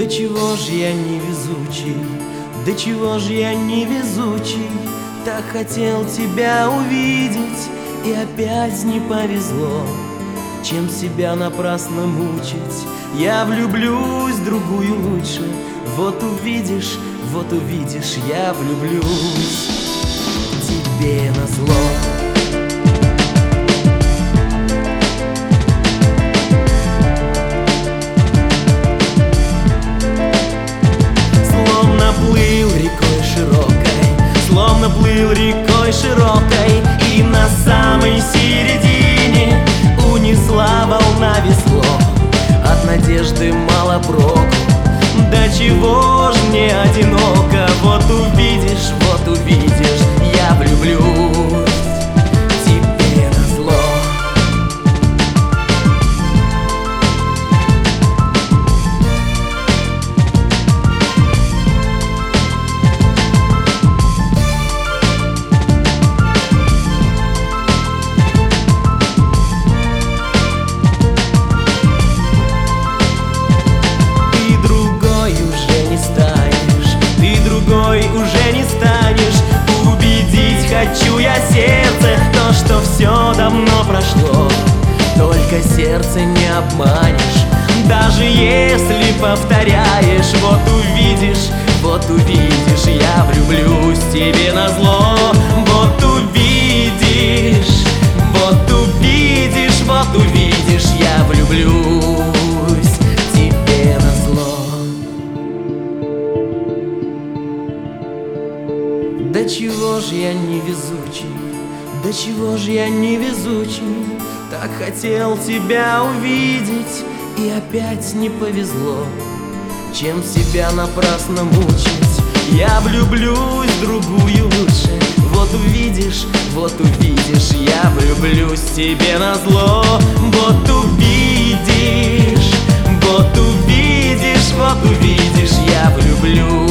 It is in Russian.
чего ж я невезучий, да чего ж я невезучий, так хотел тебя увидеть, и опять не повезло. Чем себя напрасно мучить, я влюблюсь в другую лучше. Вот увидишь, я влюблюсь тебе назло. Словно плыл рекой широкой, и на самой середине унесла волна весло. От надежды мало проку, да чего ж мне одиноко. Вот увидишь, я влюблюсь тебе назло. Уже не станешь убедить, хочу я сердце, то, что все давно прошло. Только сердце не обманешь, даже если повторяешь. Вот увидишь, я влюблюсь тебе назло. Вот увидишь, я влюблюсь тебе назло. Да чего ж я невезучий, да чего ж я невезучий, так хотел тебя увидеть, и опять не повезло. Чем себя напрасно мучить, я влюблюсь в другую лучше. Вот увидишь, я влюблюсь тебе назло. Вот увидишь, я влюблюсь.